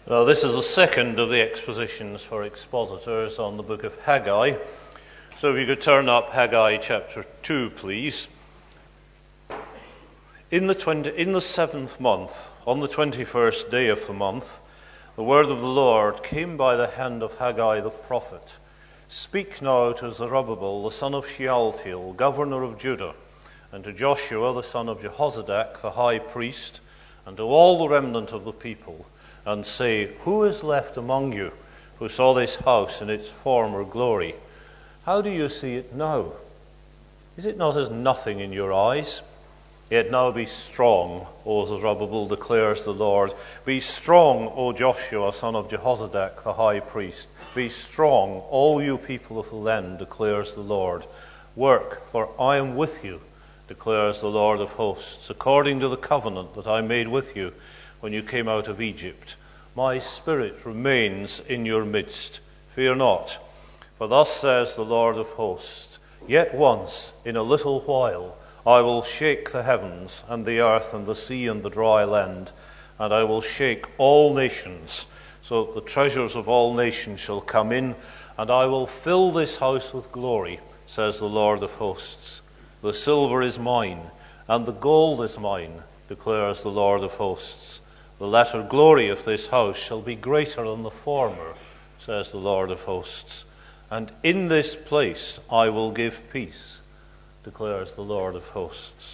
Well, this is the second of the expositions for expositors on the book of Haggai. So if you could turn up Haggai chapter 2, please. In the seventh month, on the 21st day of the month, the word of the Lord came by the hand of Haggai the prophet. Speak now to Zerubbabel, the son of Shealtiel, governor of Judah, and to Joshua, the son of Jehozadak, the high priest, and to all the remnant of the people, and say, Who is left among you who saw this house in its former glory? How do you see it now? Is it not as nothing in your eyes? Yet now be strong, O Zerubbabel, declares the Lord. Be strong, O Joshua, son of Jehozadak, the high priest. Be strong, all you people of the land, declares the Lord. Work, for I am with you, declares the Lord of hosts, according to the covenant that I made with you when you came out of Egypt. My spirit remains in your midst. Fear not, for thus says the Lord of hosts, Yet once, in a little while, I will shake the heavens and the earth and the sea and the dry land, and I will shake all nations, so that the treasures of all nations shall come in, and I will fill this house with glory, says the Lord of hosts. The silver is mine, and the gold is mine, declares the Lord of hosts. The latter glory of this house shall be greater than the former, says the Lord of hosts. And in this place I will give peace, declares the Lord of hosts.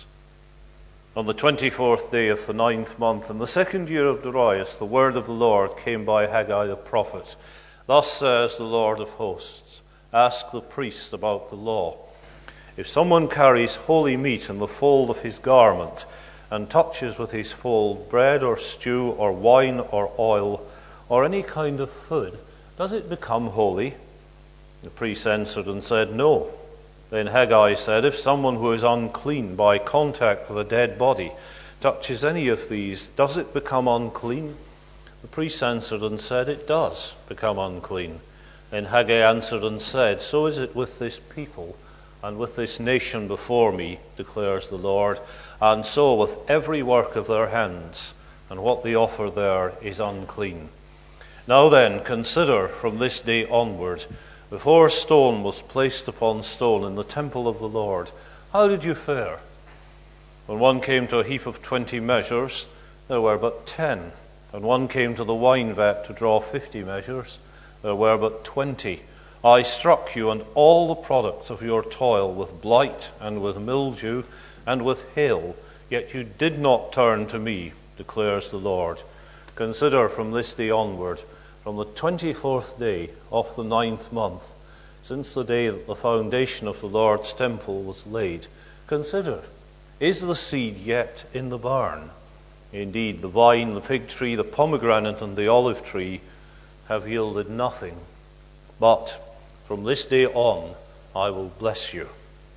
On the 24th day of the 9th month, in the second year of Darius, the word of the Lord came by Haggai the prophet. Thus says the Lord of hosts, Ask the priest about the law. If someone carries holy meat in the fold of his garment, and touches with his fold bread or stew or wine or oil or any kind of food, does it become holy? The priest answered and said, No. Then Haggai said, If someone who is unclean by contact with a dead body touches any of these, does it become unclean? The priest answered and said, It does become unclean. Then Haggai answered and said, So is it with this people and with this nation before me, declares the Lord, and so with every work of their hands, and what they offer there is unclean. Now then, consider from this day onward, before stone was placed upon stone in the temple of the Lord, how did you fare? When one came to a heap of 20 measures, there were but 10. And one came to the wine vat to draw 50 measures, there were but 20. I struck you and all the products of your toil with blight and with mildew and with hail, yet you did not turn to me, declares the Lord. Consider from this day onward, from the 24th day of the 9th month, since the day that the foundation of the Lord's temple was laid, consider, is the seed yet in the barn? Indeed, the vine, the fig tree, the pomegranate, and the olive tree have yielded nothing. But from this day on, I will bless you.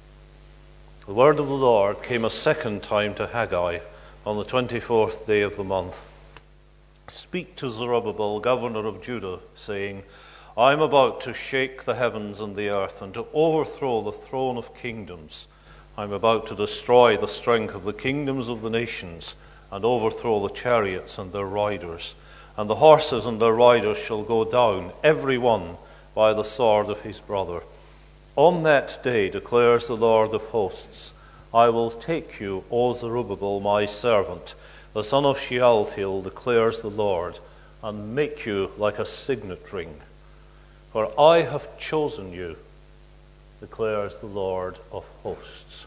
The word of the Lord came a second time to Haggai on the 24th day of the month. Speak to Zerubbabel, governor of Judah, saying, I am about to shake the heavens and the earth, and to overthrow the throne of kingdoms. I am about to destroy the strength of the kingdoms of the nations, and overthrow the chariots and their riders. And the horses and their riders shall go down, every one, by the sword of his brother. On that day, declares the Lord of hosts, I will take you, O Zerubbabel, my servant, the son of Shealtiel, declares the Lord, and make you like a signet ring. For I have chosen you, declares the Lord of hosts.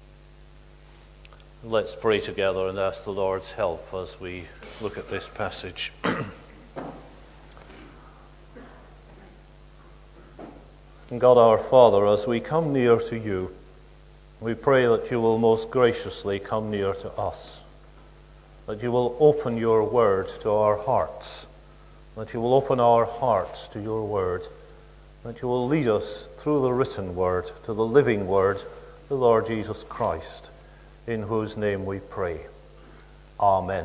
Let's pray together and ask the Lord's help as we look at this passage. God our Father, as we come near to you, we pray that you will most graciously come near to us, that you will open your word to our hearts, that you will open our hearts to your word, that you will lead us through the written word to the living word, the Lord Jesus Christ, in whose name we pray. Amen.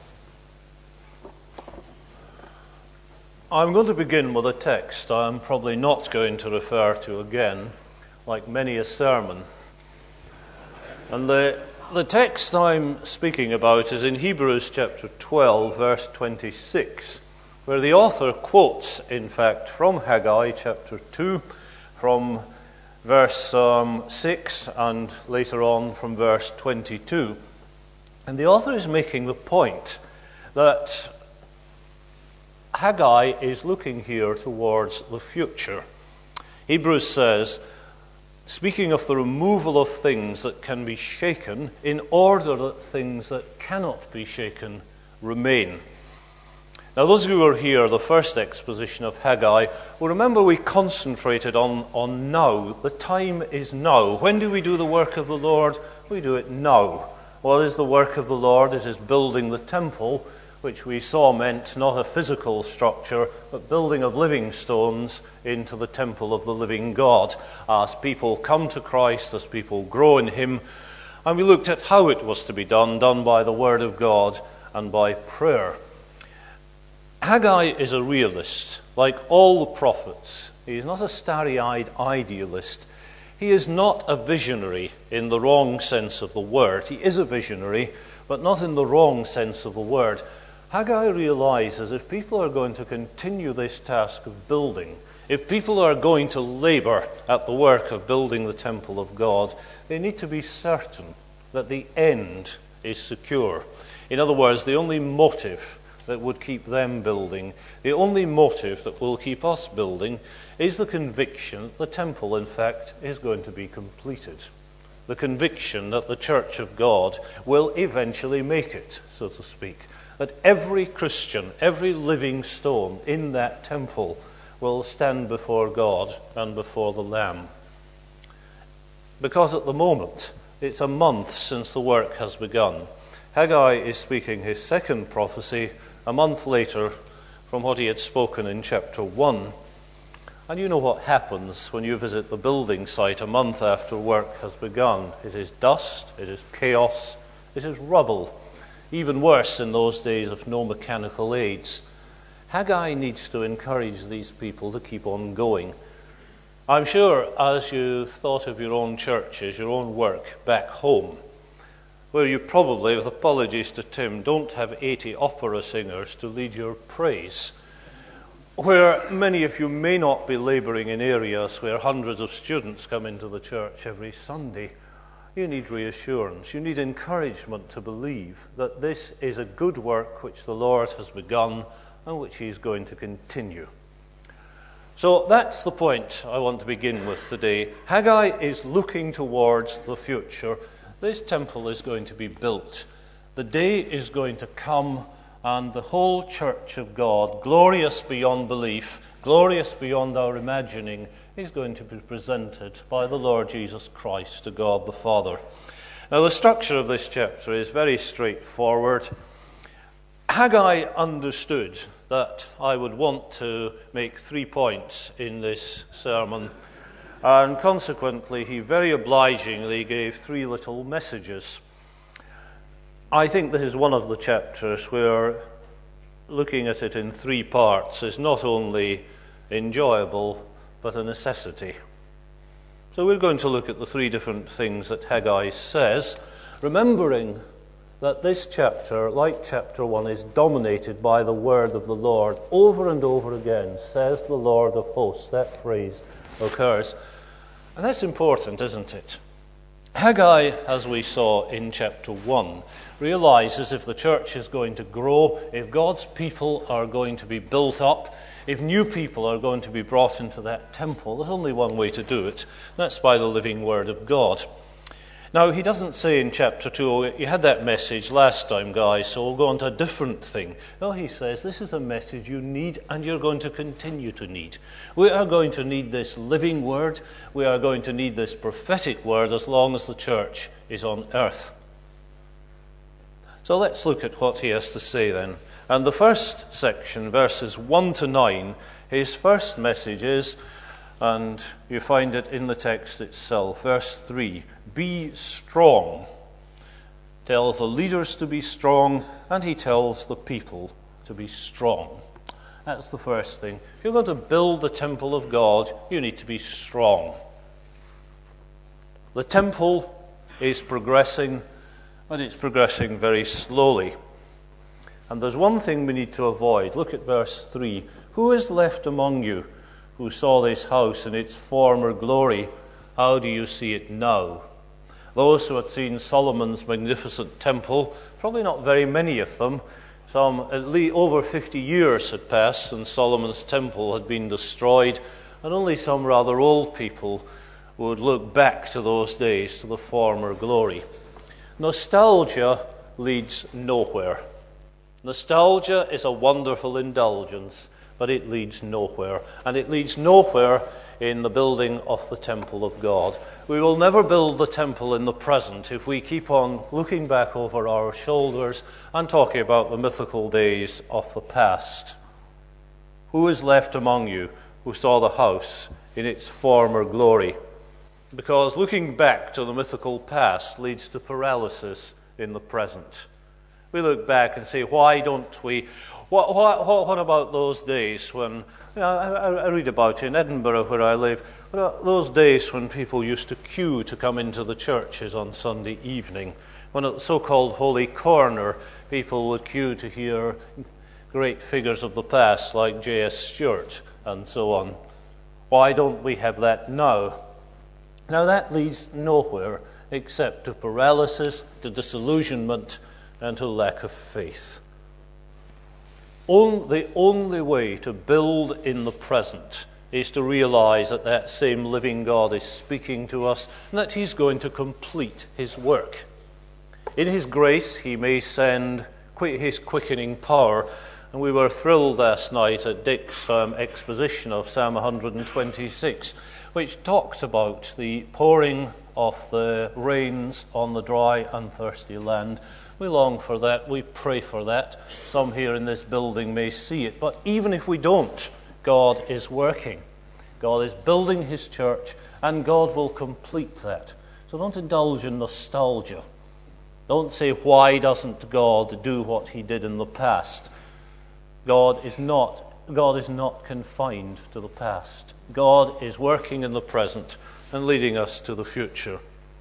I'm going to begin with a text I'm probably not going to refer to again, like many a sermon. And the text I'm speaking about is in Hebrews chapter 12, verse 26. where the author quotes, in fact, from Haggai chapter 2, from verse 6 and later on from verse 22. And the author is making the point that Haggai is looking here towards the future. Hebrews says, speaking of the removal of things that can be shaken, in order that things that cannot be shaken remain. Now, those who were here, the first exposition of Haggai, will remember we concentrated on now. The time is now. When do we do the work of the Lord? We do it now. What is the work of the Lord? It is building the temple, which we saw meant not a physical structure, but building of living stones into the temple of the living God. As people come to Christ, as people grow in Him, and we looked at how it was to be done by the Word of God and by prayer. Haggai is a realist, like all the prophets. He is not a starry-eyed idealist. He is not a visionary in the wrong sense of the word. He is a visionary, but not in the wrong sense of the word. Haggai realizes if people are going to continue this task of building, if people are going to labor at the work of building the temple of God, they need to be certain that the end is secure. In other words, the only motive that would keep them building, the only motive that will keep us building, is the conviction that the temple, in fact, is going to be completed. The conviction that the church of God will eventually make it, so to speak. That every Christian, every living stone in that temple will stand before God and before the Lamb. Because at the moment, it's a month since the work has begun. Haggai is speaking his second prophecy a month later from what he had spoken in chapter 1. And you know what happens when you visit the building site a month after work has begun. It is dust, it is chaos, it is rubble. Even worse in those days of no mechanical aids. Haggai needs to encourage these people to keep on going. I'm sure as you thought of your own churches, your own work back home, where you probably, with apologies to Tim, don't have 80 opera singers to lead your praise, where many of you may not be labouring in areas where hundreds of students come into the church every Sunday, you need reassurance. You need encouragement to believe that this is a good work which the Lord has begun and which He is going to continue. So that's the point I want to begin with today. Haggai is looking towards the future. This temple is going to be built. The day is going to come, and the whole church of God, glorious beyond belief, glorious beyond our imagining, is going to be presented by the Lord Jesus Christ to God the Father. Now, the structure of this chapter is very straightforward. Haggai understood that I would want to make 3 points in this sermon, and consequently he very obligingly gave 3 little messages. I think this is one of the chapters where looking at it in 3 parts is not only enjoyable but a necessity. So we're going to look at the 3 different things that Haggai says, remembering that this chapter, like chapter 1, is dominated by the word of the Lord. Over and over again, says the Lord of hosts. That phrase occurs. And that's important, isn't it? Haggai, as we saw in chapter 1, realizes if the church is going to grow, if God's people are going to be built up, if new people are going to be brought into that temple, there's only one way to do it. That's by the living word of God. Now, he doesn't say in chapter 2, oh, you had that message last time, guys, so we'll go on to a different thing. No, he says, this is a message you need and you're going to continue to need. We are going to need this living word. We are going to need this prophetic word as long as the church is on earth. So let's look at what he has to say then. And the first section, verses 1 to 9, his first message is, and you find it in the text itself, verse 3, be strong. Tells the leaders to be strong, and he tells the people to be strong. That's the first thing. If you're going to build the temple of God, you need to be strong. The temple is progressing, but it's progressing very slowly. And there's one thing we need to avoid. Look at verse 3. Who is left among you who saw this house in its former glory? How do you see it now? Those who had seen Solomon's magnificent temple, probably not very many of them, some at least over 50 years had passed since Solomon's temple had been destroyed, and only some rather old people would look back to those days, to the former glory. Nostalgia leads nowhere. Nostalgia is a wonderful indulgence, but it leads nowhere. And it leads nowhere in the building of the temple of God. We will never build the temple in the present if we keep on looking back over our shoulders and talking about the mythical days of the past. Who is left among you who saw the house in its former glory? Because looking back to the mythical past leads to paralysis in the present. We look back and say, why don't we? What about those days when, I read about in Edinburgh where I live, those days when people used to queue to come into the churches on Sunday evening, when at the so-called Holy Corner, people would queue to hear great figures of the past like J.S. Stewart and so on. Why don't we have that now? Now that leads nowhere except to paralysis, to disillusionment, and to lack of faith. The only way to build in the present is to realize that that same living God is speaking to us and that he's going to complete his work. In his grace, he may send his quickening power. And we were thrilled last night at Dick's exposition of Psalm 126, which talked about the pouring of the rains on the dry and thirsty land. We long for that. We pray for that. Some here in this building may see it. But even if we don't, God is working. God is building his church, and God will complete that. So don't indulge in nostalgia. Don't say, why doesn't God do what he did in the past? God is not confined to the past. God is working in the present and leading us to the future.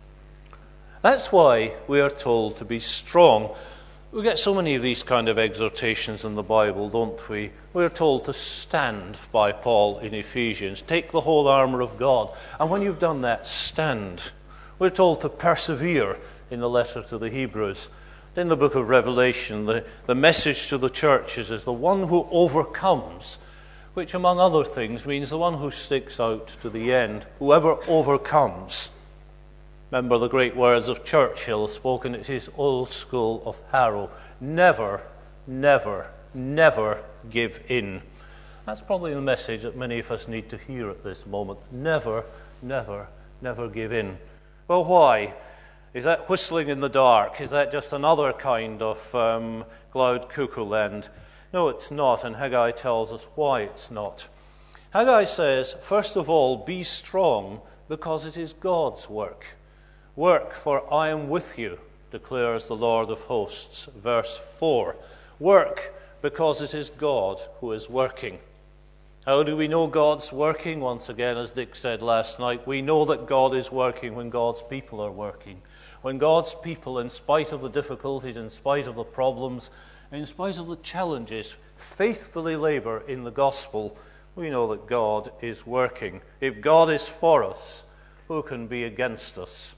That's why we are told to be strong. We get so many of these kind of exhortations in the Bible, don't we? We're told to stand by Paul in Ephesians. Take the whole armor of God. And when you've done that, stand. We're told to persevere in the letter to the Hebrews. In the book of Revelation, the message to the churches is the one who overcomes, which among other things means the one who sticks out to the end, whoever overcomes. Remember the great words of Churchill spoken at his old school of Harrow: never, never, never give in. That's probably the message that many of us need to hear at this moment. Never, never, never give in. Well, why? Is that whistling in the dark? Is that just another kind of cloud cuckoo land? No, it's not, and Haggai tells us why it's not. Haggai says, first of all, be strong, because it is God's work. Work, for I am with you, declares the Lord of hosts. Verse 4. Work, because it is God who is working. How do we know God's working? Once again, as Dick said last night, we know that God is working when God's people are working. When God's people, in spite of the difficulties, in spite of the problems, in spite of the challenges, faithfully labor in the gospel, we know that God is working. If God is for us, who can be against us?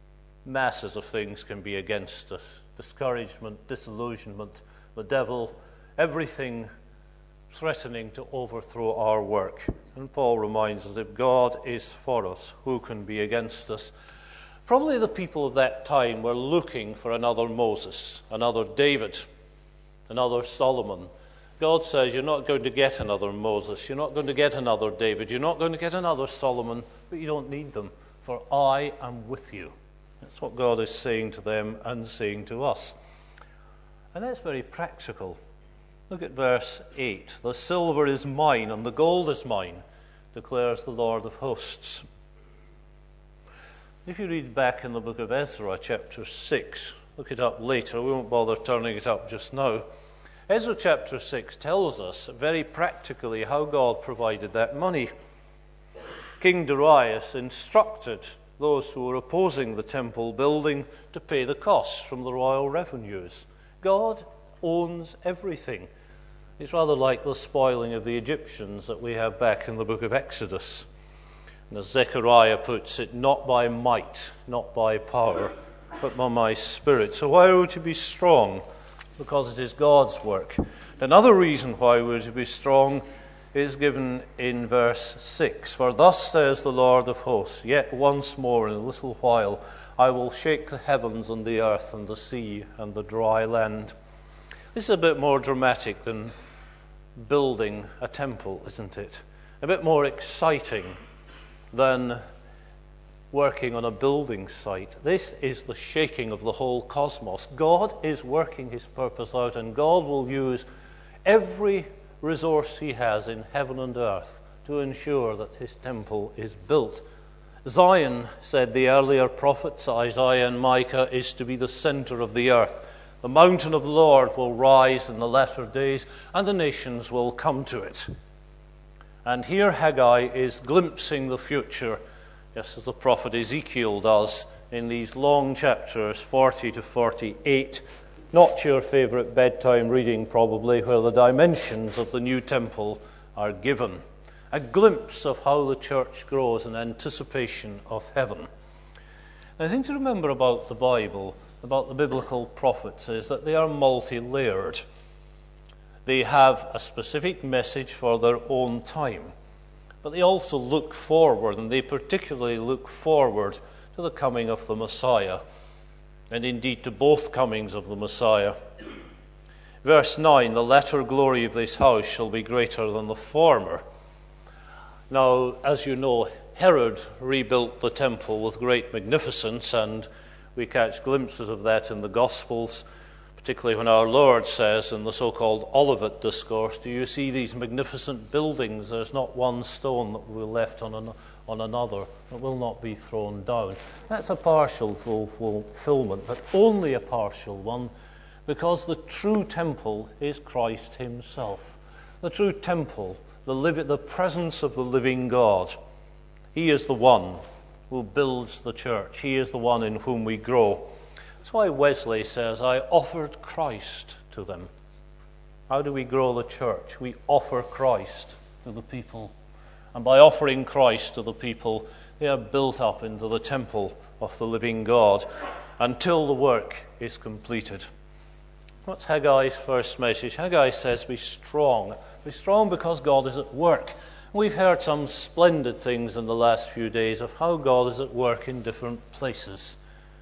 Masses of things can be against us. Discouragement, disillusionment, the devil, everything threatening to overthrow our work. And Paul reminds us, if God is for us, who can be against us? Probably the people of that time were looking for another Moses, another David, another Solomon. God says, you're not going to get another Moses, you're not going to get another David, you're not going to get another Solomon, but you don't need them, for I am with you. That's what God is saying to them and saying to us. And that's very practical. Look at verse 8. The silver is mine and the gold is mine, declares the Lord of hosts. If you read back in the book of Ezra, chapter 6, look it up later, we won't bother turning it up just now. Ezra chapter 6 tells us very practically how God provided that money. King Darius instructed those who were opposing the temple building to pay the costs from the royal revenues. God owns everything. It's rather like the spoiling of the Egyptians that we have back in the book of Exodus. And as Zechariah puts it, not by might, not by power, but by my Spirit. So why are we to be strong? Because it is God's work. Another reason why we're to be strong is given in verse 6. For thus says the Lord of hosts, yet once more in a little while I will shake the heavens and the earth and the sea and the dry land. This is a bit more dramatic than building a temple, isn't it? A bit more exciting than working on a building site. This is the shaking of the whole cosmos. God is working his purpose out, and God will use every resource he has in heaven and earth to ensure that his temple is built. Zion, said the earlier prophets, Isaiah and Micah, is to be the center of the earth. The mountain of the Lord will rise in the latter days, and the nations will come to it. And here Haggai is glimpsing the future, just as the prophet Ezekiel does in these long chapters, 40 to 48. Not your favorite bedtime reading, probably, where the dimensions of the new temple are given. A glimpse of how the church grows in anticipation of heaven. And the thing to remember about the Bible, about the biblical prophets, is that they are multi-layered. They have a specific message for their own time, but they also look forward, and they particularly look forward to the coming of the Messiah, and indeed to both comings of the Messiah. Verse 9, the latter glory of this house shall be greater than the former. Now, as you know, Herod rebuilt the temple with great magnificence, and we catch glimpses of that in the Gospels, particularly when our Lord says in the so-called Olivet Discourse, do you see these magnificent buildings? There's not one stone that will be left on another that will not be thrown down. That's a partial fulfillment, but only a partial one, because the true temple is Christ himself. The true temple, the presence of the living God. He is the one who builds the church. He is the one in whom we grow. That's why Wesley says, I offered Christ to them. How do we grow the church? We offer Christ to the people. And by offering Christ to the people, they are built up into the temple of the living God until the work is completed. What's Haggai's first message? Haggai says, be strong. Be strong because God is at work. We've heard some splendid things in the last few days of how God is at work in different places.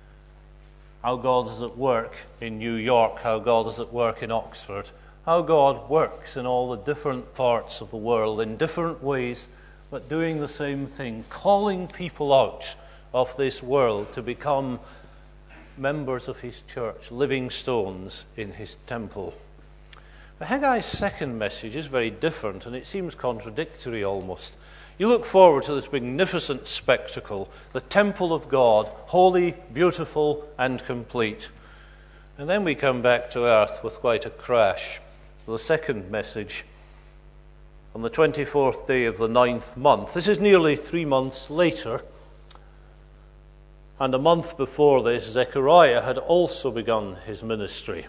How God is at work in New York, how God is at work in Oxford, how God works in all the different parts of the world in different ways, but doing the same thing, calling people out of this world to become members of his church, living stones in his temple. But Haggai's second message is very different, and it seems contradictory almost. You look forward to this magnificent spectacle, the temple of God, holy, beautiful, and complete. And then we come back to earth with quite a crash. The second message, on the 24th day of the 9th month. This is nearly 3 months later. And a month before this, Zechariah had also begun his ministry.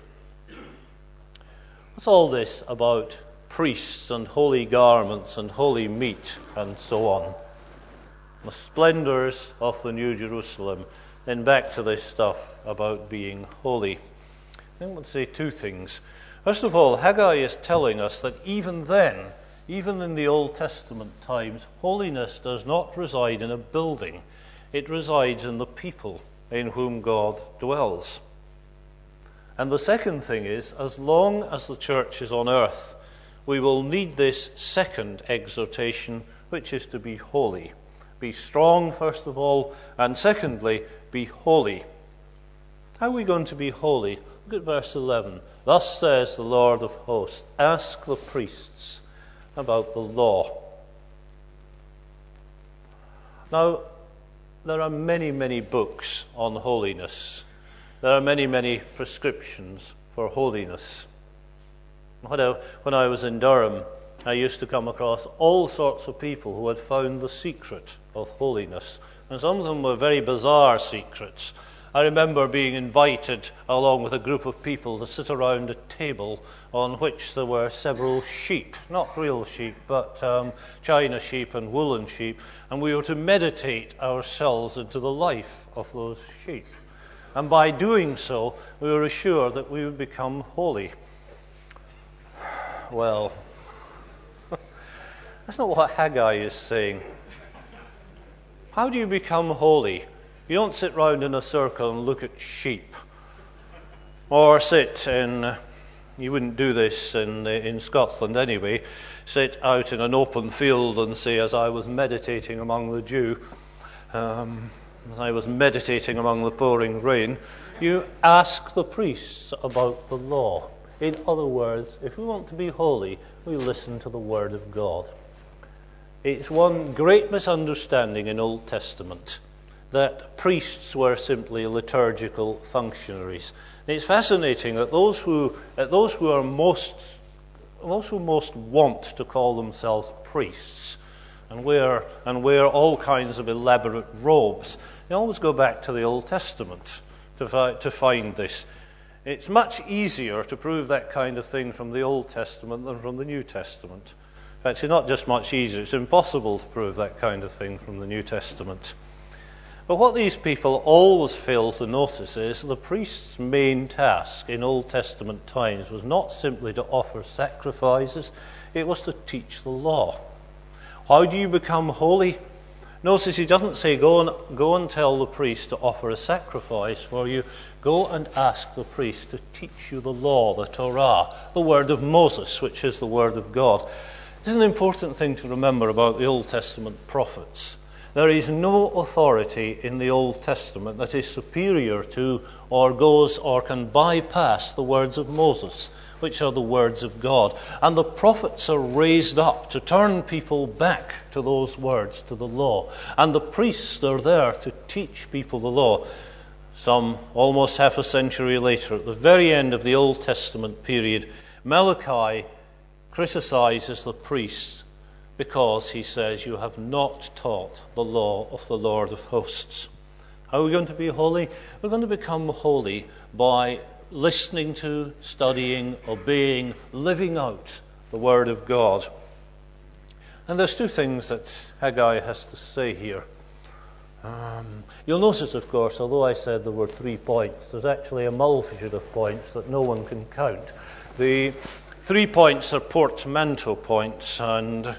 What's all this about priests and holy garments and holy meat and so on? The splendors of the New Jerusalem. Then back to this stuff about being holy. I think I would say two things. First of all, Haggai is telling us that even then, even in the Old Testament times, holiness does not reside in a building. It resides in the people in whom God dwells. And the second thing is, as long as the church is on earth, we will need this second exhortation, which is to be holy. Be strong, first of all, and secondly, be holy. How are we going to be holy? Look at verse 11. Thus says the Lord of hosts, ask the priests about the law. Now, there are many, many books on holiness. There are many, many prescriptions for holiness. When I was in Durham, I used to come across all sorts of people who had found the secret of holiness. And some of them were very bizarre secrets. I remember being invited along with a group of people to sit around a table on which there were several sheep, not real sheep, but china sheep and woolen sheep, and we were to meditate ourselves into the life of those sheep. And by doing so, we were assured that we would become holy. Well, that's not what Haggai is saying. How do you become holy? You don't sit round in a circle and look at sheep. Or sit in, you wouldn't do this in Scotland anyway, sit out in an open field and say, as I was meditating among the dew, as I was meditating among the pouring rain, you ask the priests about the law. In other words, if we want to be holy, we listen to the Word of God. It's one great misunderstanding in Old Testament that priests were simply liturgical functionaries. And it's fascinating that those who most want to call themselves priests and wear all kinds of elaborate robes, they always go back to the Old Testament to find this. It's much easier to prove that kind of thing from the Old Testament than from the New Testament. In fact, it's not just much easier, it's impossible to prove that kind of thing from the New Testament. But what these people always fail to notice is the priest's main task in Old Testament times was not simply to offer sacrifices, it was to teach the law. How do you become holy? Notice he doesn't say go and tell the priest to offer a sacrifice for you. Go and ask the priest to teach you the law, the Torah, the word of Moses, which is the word of God. This is an important thing to remember about the Old Testament prophets. There is no authority in the Old Testament that is superior to or goes or can bypass the words of Moses, which are the words of God. And the prophets are raised up to turn people back to those words, to the law. And the priests are there to teach people the law. Some almost half a century later, at the very end of the Old Testament period, Malachi criticizes the priests because he says, you have not taught the law of the Lord of hosts. How are we going to be holy? We're going to become holy by listening to, studying, obeying, living out the Word of God. And there's two things that Haggai has to say here. You'll notice, of course, although I said there were 3 points, there's actually a multitude of points that no one can count. The 3 points are portmanteau points, and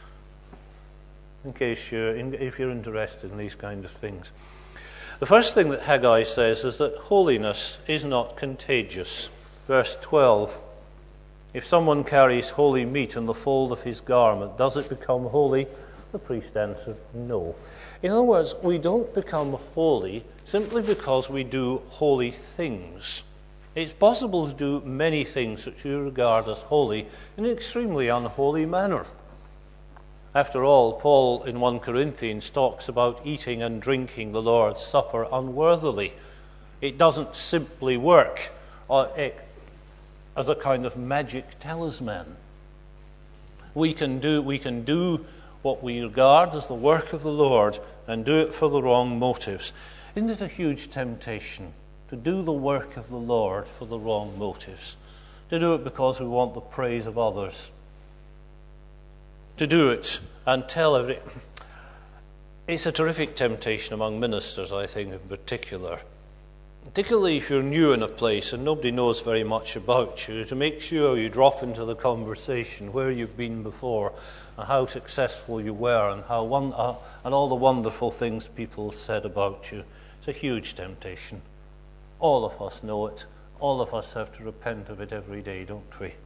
if you're interested in these kind of things. The first thing that Haggai says is that holiness is not contagious. Verse 12, if someone carries holy meat in the fold of his garment, does it become holy? The priest answered, no. In other words, we don't become holy simply because we do holy things. It's possible to do many things that you regard as holy in an extremely unholy manner. After all, Paul in 1 Corinthians talks about eating and drinking the Lord's Supper unworthily. It doesn't simply work as a kind of magic talisman. We can do what we regard as the work of the Lord and do it for the wrong motives. Isn't it a huge temptation to do the work of the Lord for the wrong motives? To do it because we want the praise of others. To do it and tell everyone. It's a terrific temptation among ministers, I think, in particular. Particularly if you're new in a place and nobody knows very much about you, to make sure you drop into the conversation where you've been before and how successful you were and and all the wonderful things people said about you. It's a huge temptation. All of us know it. All of us have to repent of it every day, don't we?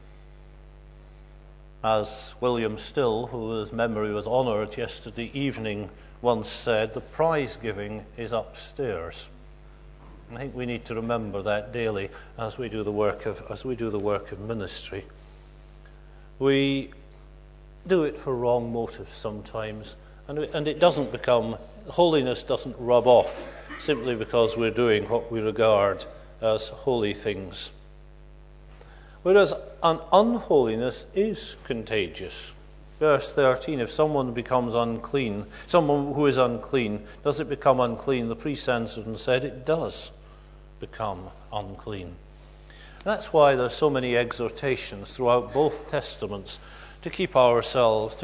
As William Still, whose memory was honoured yesterday evening, once said, the prize giving is upstairs. I think we need to remember that daily as we do the work of ministry. We do it for wrong motives sometimes, and it doesn't become, holiness doesn't rub off simply because we're doing what we regard as holy things. Whereas an unholiness is contagious, Verse 13, if someone becomes unclean, someone who is unclean, does it become unclean? The priest answered and said, it does become unclean. That's why there's so many exhortations throughout both Testaments to keep ourselves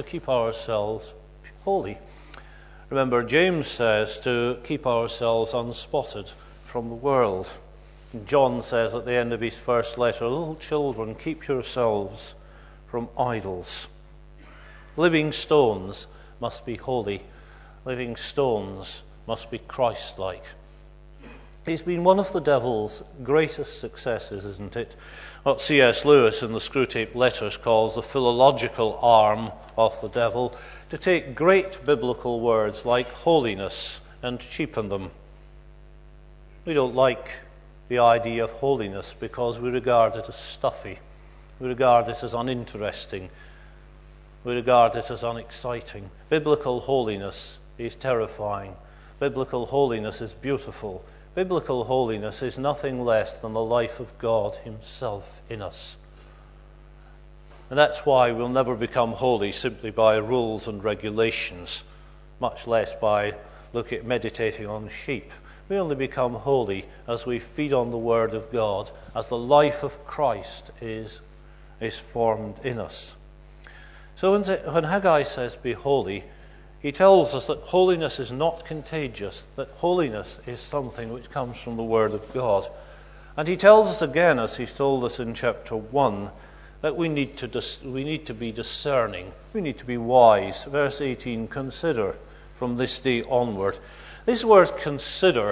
holy. Remember, James says to keep ourselves unspotted from the world. And John says at the end of his first letter, little children, keep yourselves from idols. Living stones must be holy. Living stones must be Christ-like. It's been one of the devil's greatest successes, isn't it? What C.S. Lewis in the Screwtape Letters calls the philological arm of the devil, to take great biblical words like holiness and cheapen them. We don't like the idea of holiness because we regard it as stuffy. We regard it as uninteresting. We regard it as unexciting. Biblical holiness is terrifying. Biblical holiness is beautiful. Biblical holiness is nothing less than the life of God himself in us. And that's why we'll never become holy simply by rules and regulations, much less by meditating on sheep. We only become holy as we feed on the Word of God, as the life of Christ is formed in us. So when Haggai says, be holy, he tells us that holiness is not contagious, that holiness is something which comes from the Word of God. And he tells us again, as he's told us in chapter 1, that we need to be discerning. We need to be wise. Verse 18, consider from this day onward. This word consider,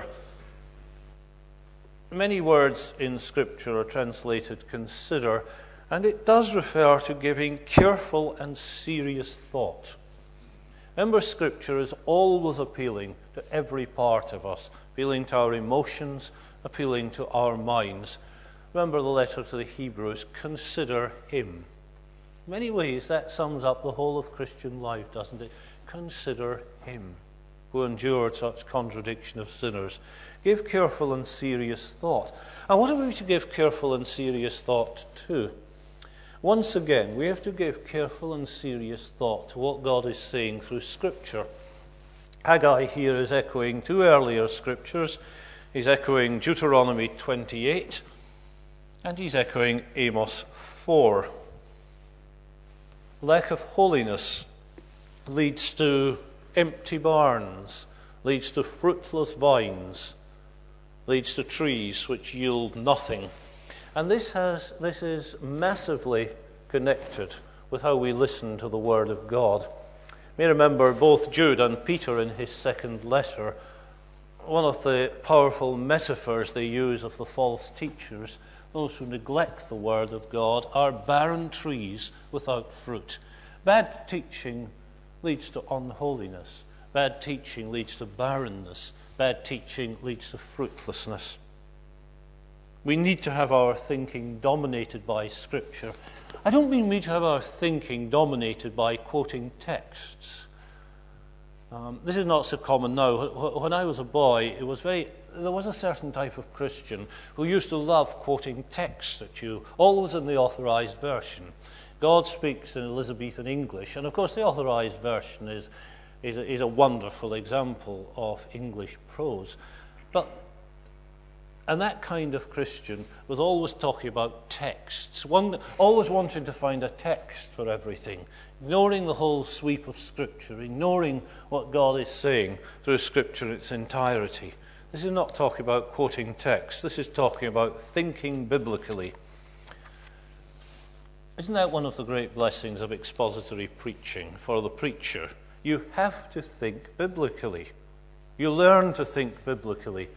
many words in Scripture are translated consider, and it does refer to giving careful and serious thought. Remember, Scripture is always appealing to every part of us, appealing to our emotions, appealing to our minds. Remember the letter to the Hebrews, consider him. In many ways, that sums up the whole of Christian life, doesn't it? Consider him who endured such contradiction of sinners. Give careful and serious thought. And what are we to give careful and serious thought to? Once again, we have to give careful and serious thought to what God is saying through Scripture. Haggai here is echoing two earlier Scriptures. He's echoing Deuteronomy 28, and he's echoing Amos 4. Lack of holiness leads to empty barns, leads to fruitless vines, leads to trees which yield nothing. And this is massively connected with how we listen to the Word of God. You may remember both Jude and Peter in his second letter, one of the powerful metaphors they use of the false teachers, those who neglect the Word of God, are barren trees without fruit. Bad teaching leads to unholiness. Bad teaching leads to barrenness. Bad teaching leads to fruitlessness. We need to have our thinking dominated by Scripture. I don't mean we to have our thinking dominated by quoting texts. This is not so common now. When I was a boy, there was a certain type of Christian who used to love quoting texts at you, always in the Authorized Version. God speaks in Elizabethan English, and of course the Authorized Version is a wonderful example of English prose. And that kind of Christian was always talking about texts, always wanting to find a text for everything, ignoring the whole sweep of Scripture, ignoring what God is saying through Scripture in its entirety. This is not talking about quoting texts. This is talking about thinking biblically. Isn't that one of the great blessings of expository preaching for the preacher? You have to think biblically. You learn to think biblically.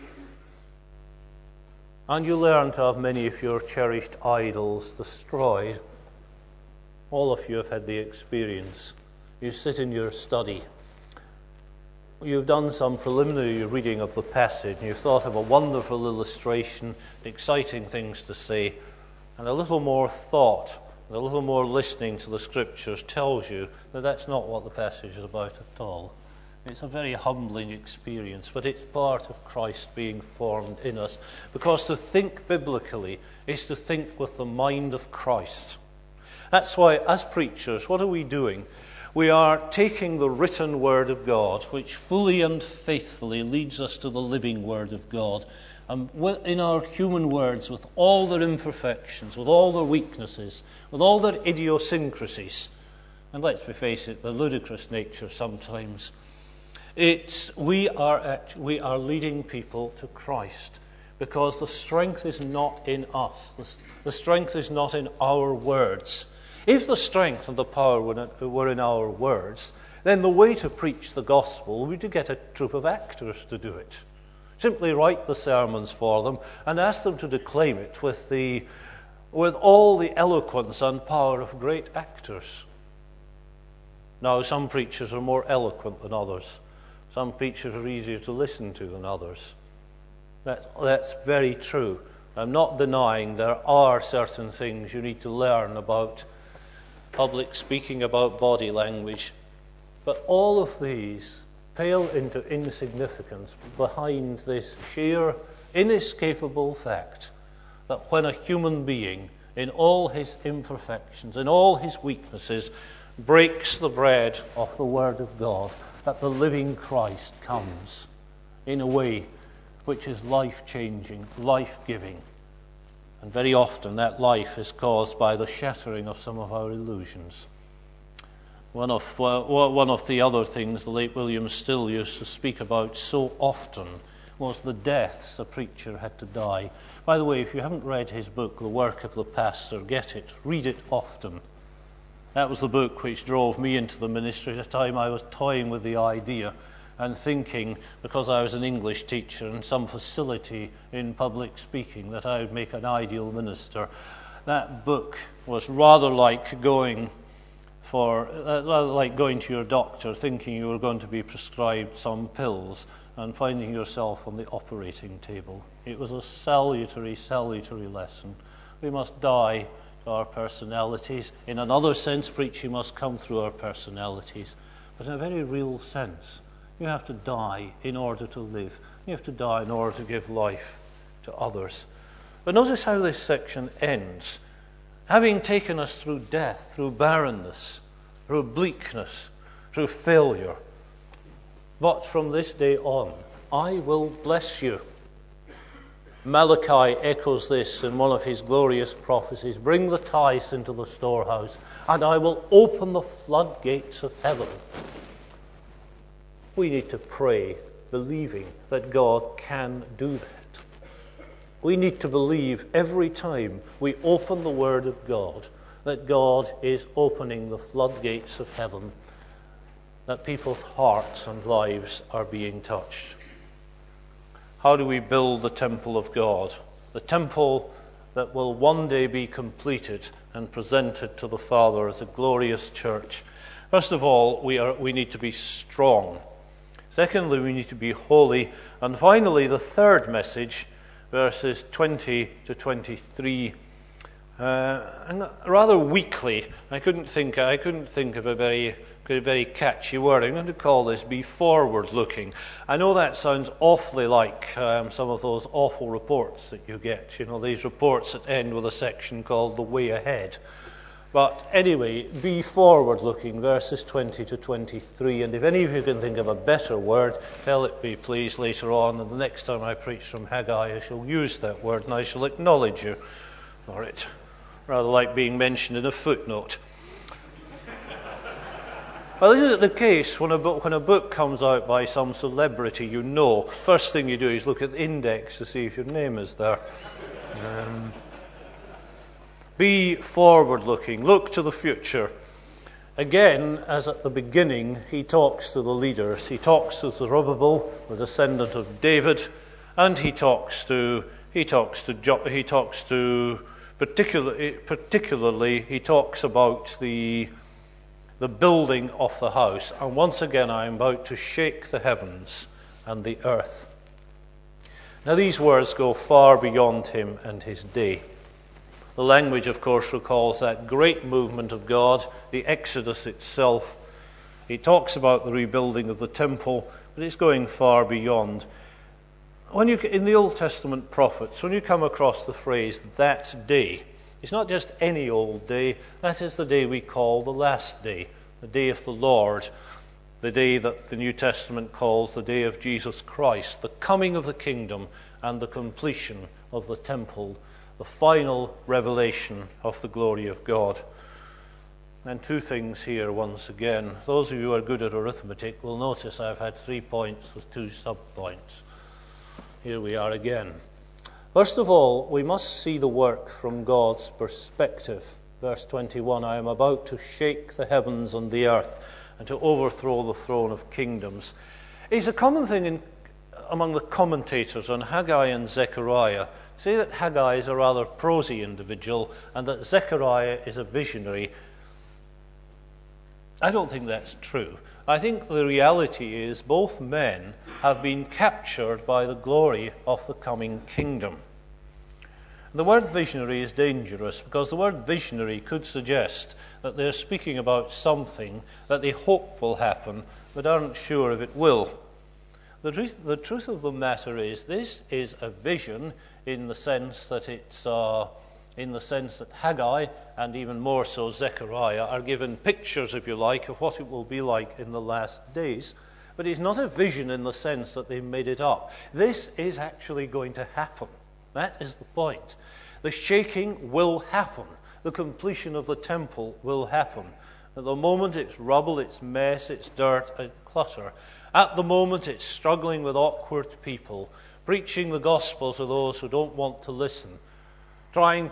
And you learn to have many of your cherished idols destroyed. All of you have had the experience. You sit in your study. You've done some preliminary reading of the passage, and you've thought of a wonderful illustration, exciting things to say, and a little more thought, a little more listening to the Scriptures tells you that that's not what the passage is about at all. It's a very humbling experience, but it's part of Christ being formed in us. Because to think biblically is to think with the mind of Christ. That's why, as preachers, what are we doing? We are taking the written word of God, which fully and faithfully leads us to the living word of God. And in our human words, with all their imperfections, with all their weaknesses, with all their idiosyncrasies, and let's face it, the ludicrous nature sometimes, we are leading people to Christ, because the strength is not in us. The strength is not in our words. If the strength and the power were in our words, then the way to preach the gospel would be to get a troupe of actors to do it. Simply write the sermons for them and ask them to declaim it with all the eloquence and power of great actors. Now, some preachers are more eloquent than others. Some preachers are easier to listen to than others. That's very true. I'm not denying there are certain things you need to learn about public speaking, about body language. But all of these pale into insignificance behind this sheer, inescapable fact that when a human being, in all his imperfections, in all his weaknesses, breaks the bread of the Word of God, that the living Christ comes in a way which is life-changing, life-giving. And very often that life is caused by the shattering of some of our illusions. One of the other things the late William Still used to speak about so often was the deaths a preacher had to die. By the way, if you haven't read his book, The Work of the Pastor, get it. Read it often. That was the book which drove me into the ministry. At the time I was toying with the idea and thinking, because I was an English teacher and some facility in public speaking, that I would make an ideal minister. That book was rather like going to your doctor, thinking you were going to be prescribed some pills and finding yourself on the operating table. It was a salutary lesson. We must die to our personalities. In another sense, preaching must come through our personalities. But in a very real sense, you have to die in order to live. You have to die in order to give life to others. But notice how this section ends. Having taken us through death, through barrenness, through bleakness, through failure. But from this day on, I will bless you. Malachi echoes this in one of his glorious prophecies. Bring the tithes into the storehouse, and I will open the floodgates of heaven. We need to pray, believing that God can do that. We need to believe every time we open the Word of God that God is opening the floodgates of heaven, that people's hearts and lives are being touched. How do we build the temple of God? The temple that will one day be completed and presented to the Father as a glorious church. First of all, we need to be strong. Secondly, we need to be holy. And finally, the third message, verses 20 to 23, and rather weakly. I couldn't think of a very catchy word. I'm going to call this "be forward-looking." I know that sounds awfully like some of those awful reports that you get. You know, these reports that end with a section called "the way ahead." But anyway, be forward-looking, verses 20 to 23. And if any of you can think of a better word, tell it me, please, later on. And the next time I preach from Haggai, I shall use that word and I shall acknowledge you for it. Rather like being mentioned in a footnote. Well, isn't it the case when a book comes out by some celebrity you know, first thing you do is look at the index to see if your name is there. Be forward-looking. Look to the future. Again, as at the beginning, he talks to the leaders. He talks to Zerubbabel, the descendant of David, and he talks to particularly he talks about the building of the house. And once again, I am about to shake the heavens and the earth. Now, these words go far beyond him and his day. The language, of course, recalls that great movement of God, the Exodus itself. He talks about the rebuilding of the temple, but it's going far beyond. In the Old Testament prophets, when you come across the phrase "that day," It's not just any old day. That is the day we call the last day, the day of the Lord, the day that the New Testament calls the day of Jesus Christ, the coming of the kingdom and the completion of the temple, the final revelation of the glory of God. And two things here once again. Those of you who are good at arithmetic will notice I've had 3 points with 2 sub-points. Here we are again. First of all, we must see the work from God's perspective. Verse 21, I am about to shake the heavens and the earth and to overthrow the throne of kingdoms. It's a common thing among the commentators on Haggai and Zechariah to say that Haggai is a rather prosy individual and that Zechariah is a visionary. I don't think that's true. I think the reality is both men have been captured by the glory of the coming kingdom. The word visionary is dangerous because the word visionary could suggest that they're speaking about something that they hope will happen but aren't sure if it will. The truth of the matter is this is a vision in the sense that Haggai and even more so Zechariah are given pictures, if you like, of what it will be like in the last days. But it's not a vision in the sense that they've made it up. This is actually going to happen. That is the point. The shaking will happen. The completion of the temple will happen. At the moment it's rubble, it's mess, it's dirt and clutter. At the moment it's struggling with awkward people, preaching the gospel to those who don't want to listen, trying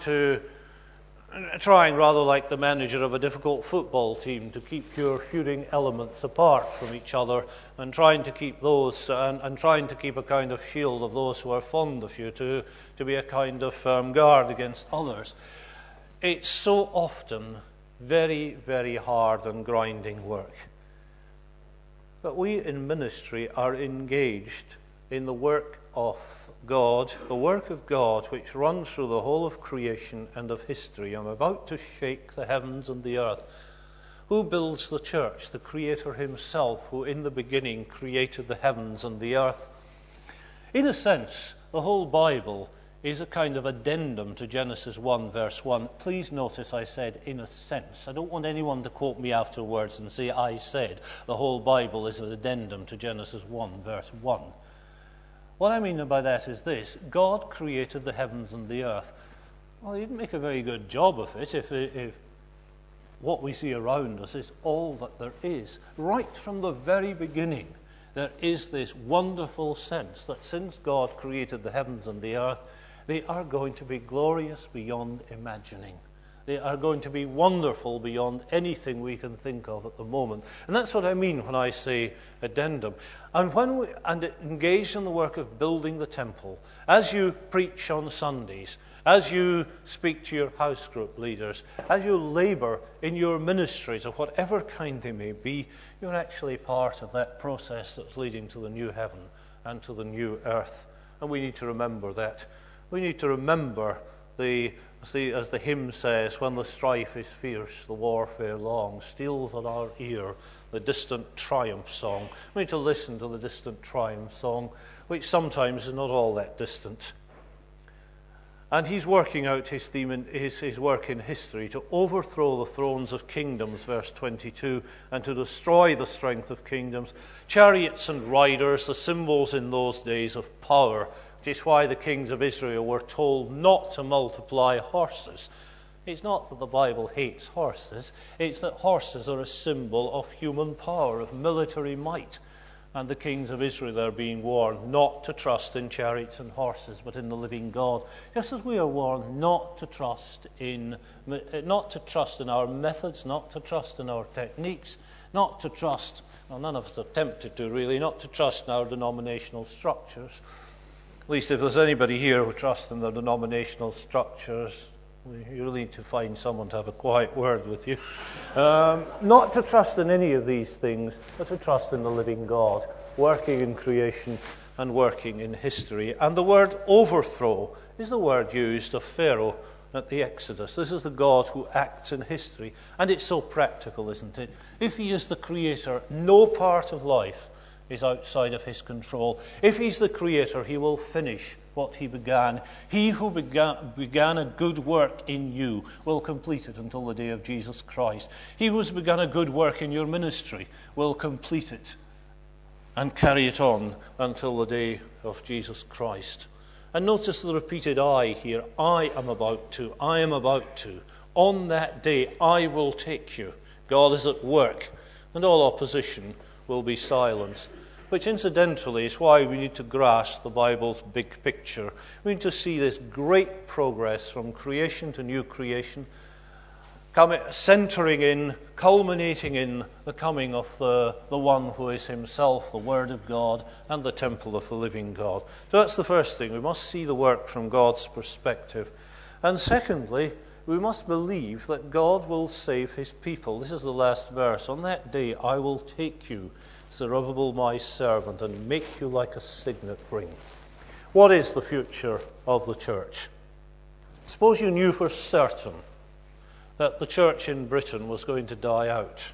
rather like the manager of a difficult football team to keep your feuding elements apart from each other and trying to keep those and trying to keep a kind of shield of those who are fond of you to be a kind of guard against others. It's so often very, very hard and grinding work. But we in ministry are engaged in the work of God, the work of God which runs through the whole of creation and of history. I'm about to shake the heavens and the earth. Who builds the church? The Creator himself, who in the beginning created the heavens and the earth. In a sense, the whole Bible is a kind of addendum to Genesis 1 verse 1. Please notice I said in a sense. I don't want anyone to quote me afterwards and say I said the whole Bible is an addendum to Genesis 1 verse 1. What I mean by that is this: God created the heavens and the earth. Well, he didn't make a very good job of it if what we see around us is all that there is. Right from the very beginning, there is this wonderful sense that since God created the heavens and the earth, they are going to be glorious beyond imagining. They are going to be wonderful beyond anything we can think of at the moment. And that's what I mean when I say addendum. And when we engage in the work of building the temple, as you preach on Sundays, as you speak to your house group leaders, as you labor in your ministries of whatever kind they may be, you're actually part of that process that's leading to the new heaven and to the new earth. And we need to remember that. We need to remember as the hymn says, when the strife is fierce, the warfare long, steals on our ear the distant triumph song. We need to listen to the distant triumph song, which sometimes is not all that distant. And he's working out his theme in his work in history to overthrow the thrones of kingdoms, verse 22, and to destroy the strength of kingdoms. Chariots and riders, the symbols in those days of power, which is why the kings of Israel were told not to multiply horses. It's not that the Bible hates horses, it's that horses are a symbol of human power, of military might. And the kings of Israel are being warned not to trust in chariots and horses, but in the living God. Just as we are warned not to trust in our methods, not to trust in our techniques, not to trust, well, none of us are tempted to really, not to trust in our denominational structures. At least if there's anybody here who trusts in their denominational structures, you really need to find someone to have a quiet word with you. Not to trust in any of these things, but to trust in the living God, working in creation and working in history. And the word overthrow is the word used of Pharaoh at the Exodus. This is the God who acts in history. And it's so practical, isn't it? If he is the creator, no part of life is outside of his control. If he's the creator, he will finish what he began. He who began a good work in you will complete it until the day of Jesus Christ. He who has begun a good work in your ministry will complete it and carry it on until the day of Jesus Christ. And notice the repeated I here. I am about to. I am about to. On that day, I will take you. God is at work, and all opposition will be silenced. Which incidentally is why we need to grasp the Bible's big picture. We need to see this great progress from creation to new creation, centering in, culminating in the coming of the one who is himself the Word of God and the temple of the living God. So that's the first thing. We must see the work from God's perspective. And secondly, we must believe that God will save his people. This is the last verse. On that day I will take you, Zerubbabel my servant, and make you like a signet ring. What is the future of the church? Suppose you knew for certain that the church in Britain was going to die out,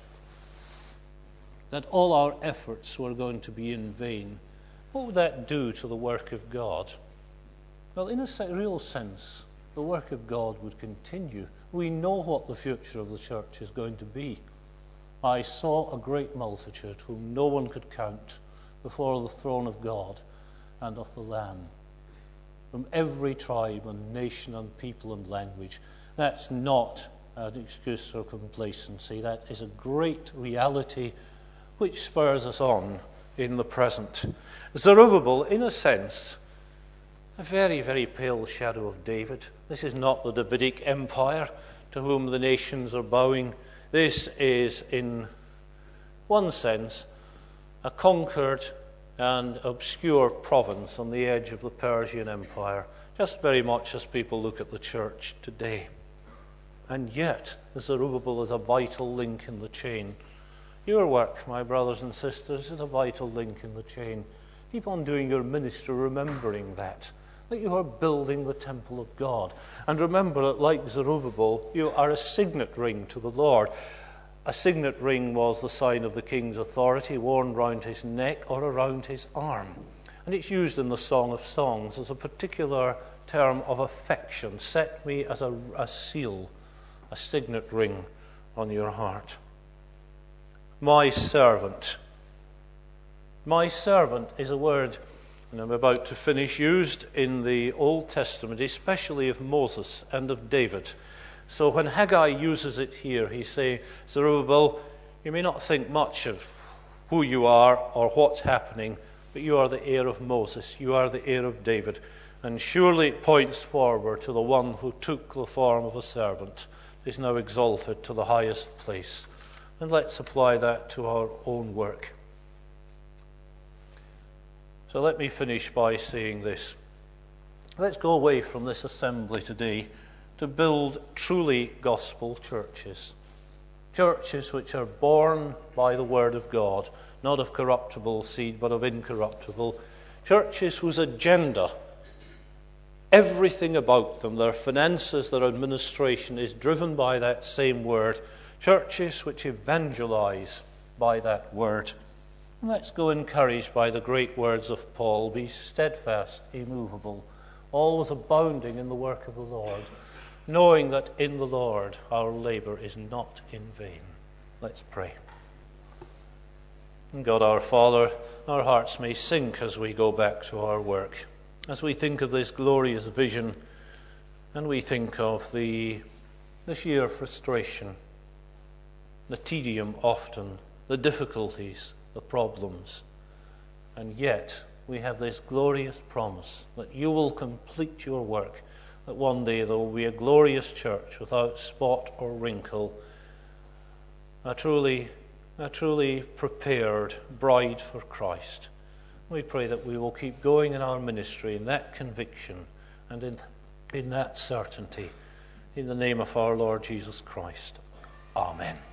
that all our efforts were going to be in vain. What would that do to the work of God? Well, in a real sense, the work of God would continue. We know what the future of the church is going to be. I saw a great multitude whom no one could count before the throne of God and of the Lamb, from every tribe and nation and people and language. That's not an excuse for complacency. That is a great reality which spurs us on in the present. Zerubbabel, in a sense, a very, very pale shadow of David. This is not the Davidic Empire to whom the nations are bowing. This is, in one sense, a conquered and obscure province on the edge of the Persian Empire, just very much as people look at the church today. And yet, Zerubbabel is a vital link in the chain. Your work, my brothers and sisters, is a vital link in the chain. Keep on doing your ministry, remembering that you are building the temple of God. And remember that, like Zerubbabel, you are a signet ring to the Lord. A signet ring was the sign of the king's authority, worn round his neck or around his arm. And it's used in the Song of Songs as a particular term of affection. Set me as a seal, a signet ring on your heart. My servant. My servant is a word, and I'm about to finish, used in the Old Testament, especially of Moses and of David. So when Haggai uses it here, he's saying, Zerubbabel, you may not think much of who you are or what's happening, but you are the heir of Moses, you are the heir of David. And surely it points forward to the one who took the form of a servant, is now exalted to the highest place. And let's apply that to our own work. So let me finish by saying this. Let's go away from this assembly today to build truly gospel churches. Churches which are born by the word of God, not of corruptible seed, but of incorruptible. Churches whose agenda, everything about them, their finances, their administration, is driven by that same word. Churches which evangelize by that word. And let's go encouraged by the great words of Paul. Be steadfast, immovable, always abounding in the work of the Lord, knowing that in the Lord our labor is not in vain. Let's pray. And God our Father, our hearts may sink as we go back to our work, as we think of this glorious vision, and we think of the sheer frustration, the tedium often, the difficulties, the problems. And yet we have this glorious promise that you will complete your work, that one day there will be a glorious church without spot or wrinkle, a truly prepared bride for Christ. We pray that we will keep going in our ministry in that conviction and in that certainty. In the name of our Lord Jesus Christ. Amen.